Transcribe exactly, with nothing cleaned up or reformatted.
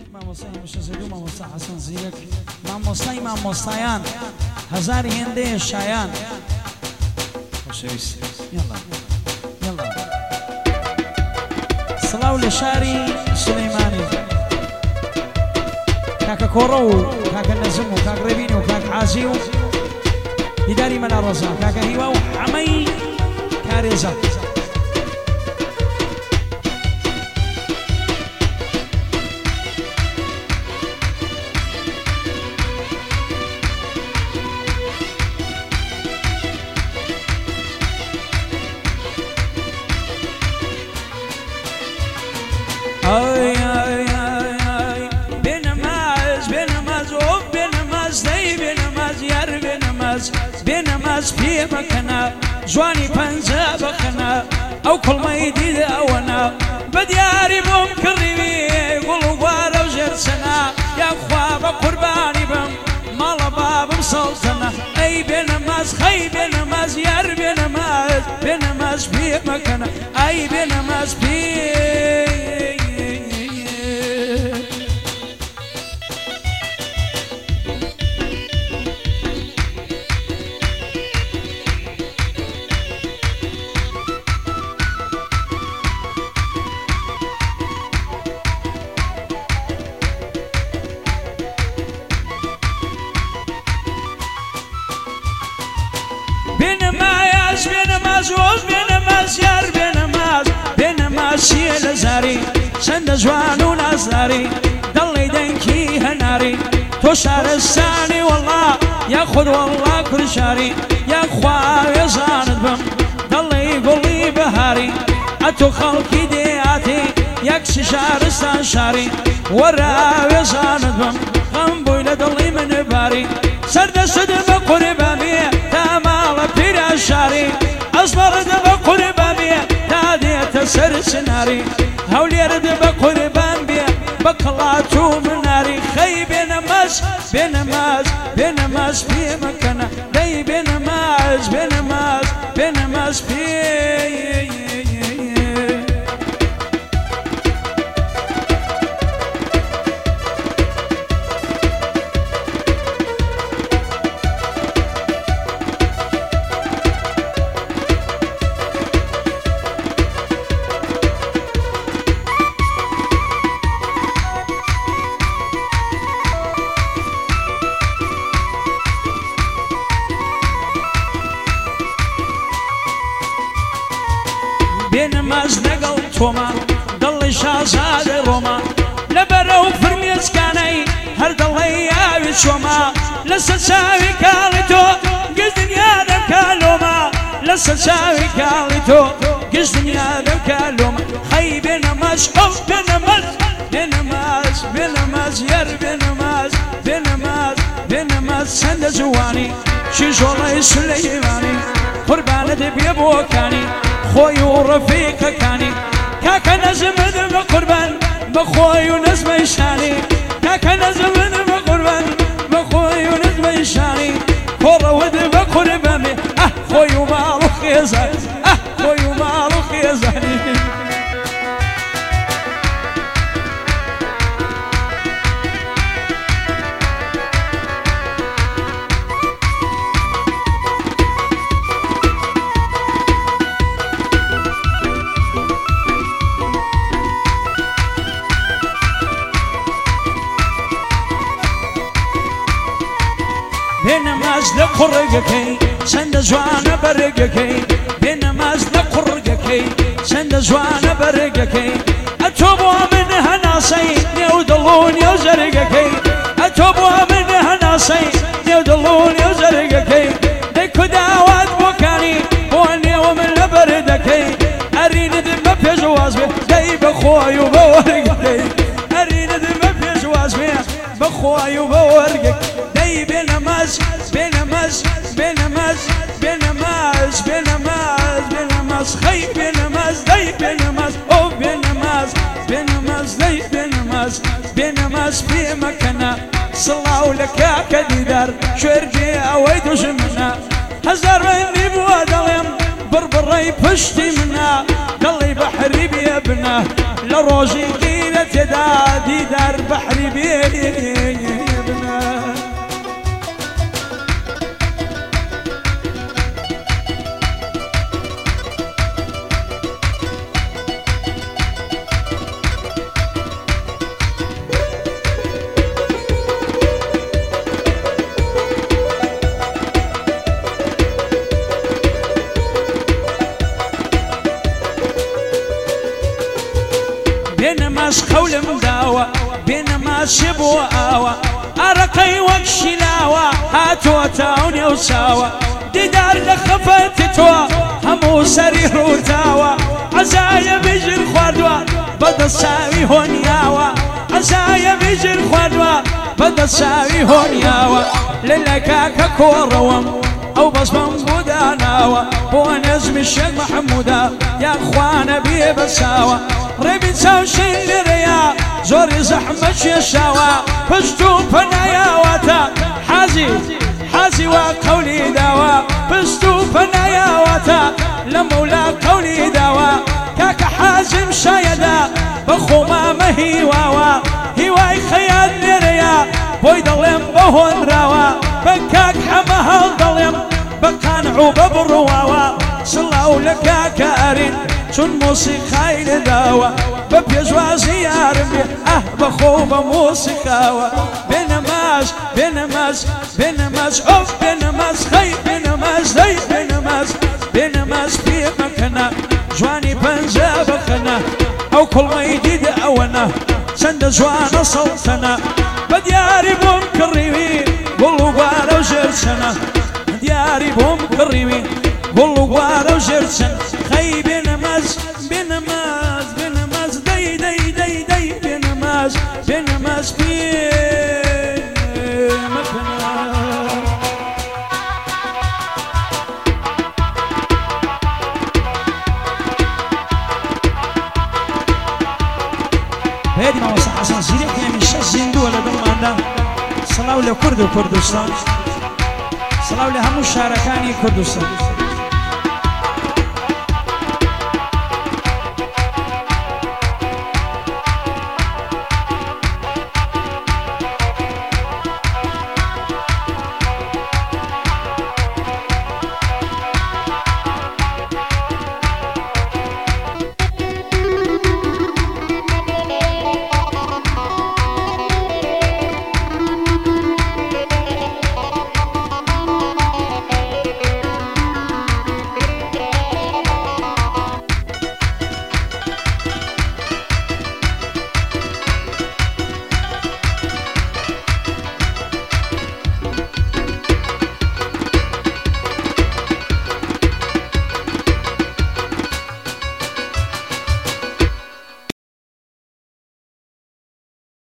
مامۆستای هەمیشەزێری و مامۆستا حەسەن زیرەک مامۆستای مامۆستایان هەزاری هێندەیە شایان خۆشەویست یەڵا یەڵا سڵاو لە شاری سولەیمانی کاکە کۆڕە و کاکە نەزم و کاک ڕێبین و کاک عازی و دیداری مەلا ڕەزا کاکە هیوا و حەمەی کارێزە Ay ay ay ay Benamaz, benamaz, oh benamaz Dey benamaz, yar benamaz Benamaz piye bakana Jwani panza bakana Aw kulmayı dide awana Badiyari bom kırrivi Gulu gwara ujersana Ya khwaba kurbani bam Mala babam saltana Ay benamaz, khay benamaz Yar benamaz Benamaz piye bakana Ay benamaz piye Benamaz, benamaz, oz benamaz, yar benamaz Benamaz şiye lezari, sen de jwan u nazari Dalli denki henari, to şaristani wallah Ya khud wallah kul shari, ya khwa yazaned bam Dalli gulli bahari, atu khalki diati Yak şaristan shari, wara yazaned bam Qam boyla dalli min bari Serde sudme qurbami, tamal pira shari أصبر دب قربان بيه تادي تسر سناري هولير دب قربان بيه بقلاتو من ناري خي بينماز بينماز بينماز بيه مكانه داي بينماز بينماز بينماز بيه بينماز نقل توما ضل شازاد روما لبرو فرميز كاني هر ضلي ياوي شوما لسا ساوي كاليتو قز دنيا دم كالوما لسا ساوي كاليتو قز دنيا دم كالوما خي بينماز اوف بينماز بينماز بينماز ير بينماز بينماز بينماز سند زواني شيشولي سليماني قربان دبي بوكاني خوي ورفيق كاني كاكا نزم بقربان بخوي ونزم يشاني كاكا نزم بقربان بخوي ونزم يشاني كورا ود بقربان اه خوي ومالو خيزاني اه خوي ومالو خيزاني بينماز لقرقكي سند زوان برقكي بينماز لقرقكي سند زوان برقكي أتوبوا منها ناصي يودلون يوزرقكي أتوبوا منها ناصي يودلون يوزرقكي ديكو داوات بوكاني بواني ومن لبردكي أرين دم في جوازبي داي بخوي وبورقكي أرين دم في جوازبي بخوي وبورقك داي بينماز بينماز بينماز بينماز بينماز بينماز خي بينماز داي بينماز او بينماز بينماز داي بينماز بينماز في مكانه صلاو لك يا كديدار شرجي اويد وجمنا هزار مني بوادلم بربري بشتي منا قلي بحري بيبنا لروجي قيل كتدادي دار بحري بيبنا بينماش قول مداوى بينماش شبوة آوى أرقي وكشلاوى هاتوا تاوني وساوى ديدار لخفت توا همو سرير وتاوى عزايا بيجي الخوردوى بدا الساوي هون ياوى عزايا بيجي الخوردوى بدا الساوي هون ياوى للكاكا كوروم أو بس من بوداناوى هو نزم الشيخ محمودا يا أخوانا بيه بساوى ريبي تساوشين لريا زوري زحمة شيشاوى فستو فنايا واتا حازي حازي وقولي داوى فستو فنايا واتا لمولا قولي داوى كاك حازم شايدا بخوما مهي واوا هواي خيال لريا بوي ضلم بهون راوا بكاك حمها ضلم بقانعو ببرواوا صلاو لك كارين شون موسيقى لداوى ببيجوا زيارمي اه بخوبة موسيقى بينماس بينماس بينماس اوف بينماس خي بينماس زي بينماس بينماس في مكنا جواني بنزا بخنا او كل ما يجيد اونا سند جوانا صوتنا بدياري بوم كريمي قولوا قارو جرسنا دياري بوم كريمي قولوا قارو جرسنا خي بينماس بينماس بينماس دي دي دي دي بينماس بينماس في مكنا هادي ما وصح حسن سيريك يعني مش زندو ولا دماندا صلاو لكرد وكردستان صلاو لهم الشاركاني كردستان